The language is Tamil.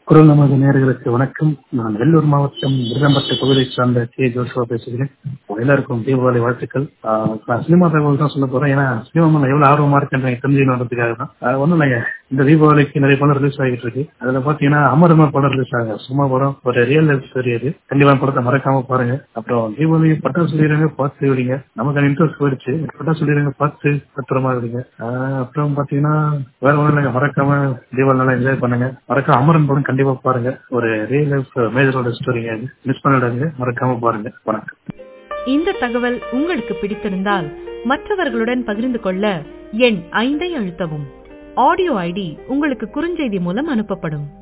குரல் நமது நேயர்களுக்கு வணக்கம். நான் வெள்ளூர் மாவட்டம் விருதம்பட்டு பகுதியை சார்ந்த கே ஜோஷுவா பேசுகிறேன். எல்லாருக்கும் தீபாவளி வாழ்த்துக்கள். நான் சினிமா தகவல் தான் சொல்ல போறேன். ஏன்னா சினிமா எவ்வளவு ஆர்வமா இருக்கேன் தெரிஞ்சுக்கிறதுக்காக தான். ஒன்றும் இல்லைங்க, இந்த தீபாவளிக்கு நிறைய படம் ரிலீஸ் ஆகிட்டு இருக்கு. அதுல பாத்தீங்கன்னா அமரமர் படம் ரிலீஸ் ஆகுங்க. சும்மா படம், ஒரு ரியல் லைஃப் ஸ்டோரி. அது கண்டிப்பா படத்தை மறக்காம பாருங்க. அப்புறம் தீபாவளி பட்டாசு சொல்லிடுறாங்க, பார்த்து விடுங்க. நமக்கு இன்ட்ரெஸ்ட் போயிடுச்சு. பட்டாசு சொல்லிடுறாங்க, பார்த்து பத்திரமா விடுங்க. அப்புறம் பாத்தீங்கன்னா வேற ஒன்றும் இல்லைங்க, மறக்காம தீபாவளி நல்லா என்ஜாய் பண்ணுங்க. மறக்காம அமரன் படம் கண்டிப்பா பாருங்க. ஒரு ரியல் லைஃப் மேஜரோட ஸ்டோரிங்க. மிஸ் பண்ணிடாதீங்க, மறக்காம பாருங்க. வணக்கம். இந்த தகவல் உங்களுக்கு பிடித்திருந்தால் மற்றவர்களுடன் பகிர்ந்து கொள்ள எண் 5 அழுத்தவும். ஆடியோ ஐடி உங்களுக்கு குறுஞ்செய்தி மூலம் அனுப்பப்படும்.